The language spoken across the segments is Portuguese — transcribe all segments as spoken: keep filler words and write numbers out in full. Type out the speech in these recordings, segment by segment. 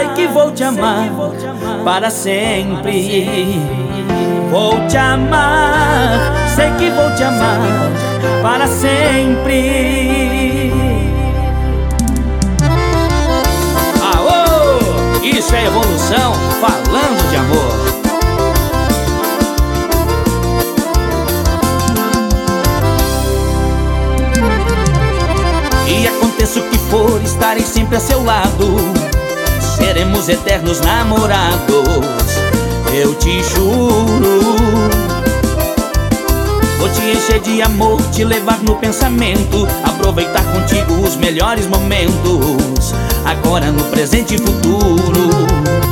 que vou te amar para sempre. Vou te amar, sei que vou te amar para sempre. Aô, isso é evolução falando de amor. E aconteça o que for, estarei sempre a seu lado. Seremos eternos namorados, eu te juro. Vou te encher de amor, te levar no pensamento, aproveitar contigo os melhores momentos, agora, no presente e futuro.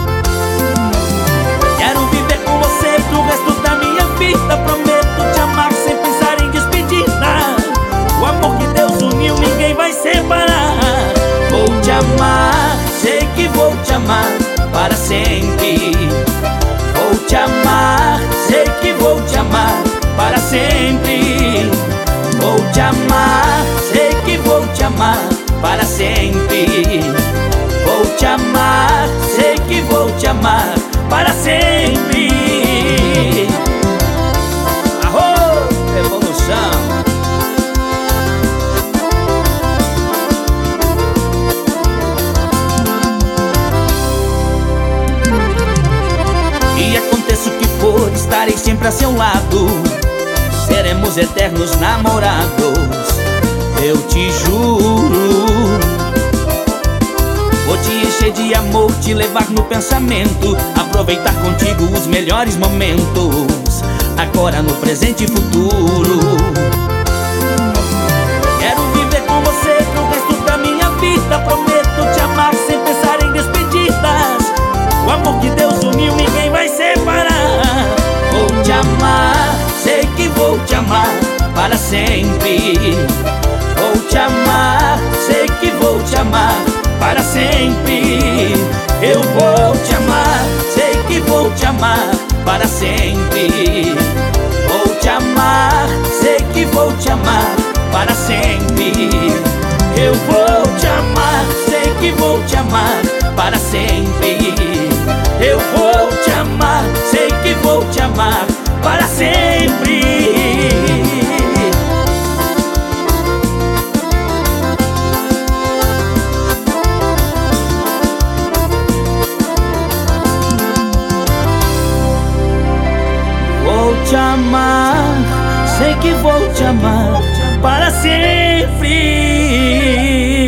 Quero viver com você pro resto da minha vida. Prometo te amar sem pensar em despedida. O amor que Deus uniu ninguém vai separar. Vou te amar, sei que vou te amar para sempre. Vou te amar, sei que vou te amar para sempre. Vou te amar, sei que vou te amar para sempre. Vou te amar, sei que vou te amar para sempre. Arro, revolução. E aconteça o que for, estarei sempre a seu lado. Seremos eternos namorados, eu te juro. Vou te encher de amor, te levar no pensamento, aproveitar contigo os melhores momentos, agora, no presente e futuro. Quero viver com você pro resto da minha vida. Prometo te amar sem pensar em despedidas. O amor que Deus uniu ninguém vai separar. Vou te amar, sei que vou te amar para sempre. Vou te amar, sei que vou te amar para sempre. Eu vou te amar, sei que vou te amar para sempre. Vou te amar, sei que vou te amar para sempre. Eu vou te amar, sei que vou te amar para sempre. Eu vou te amar, sei que vou te amar para sempre. Vou te amar, sei que vou te amar para sempre.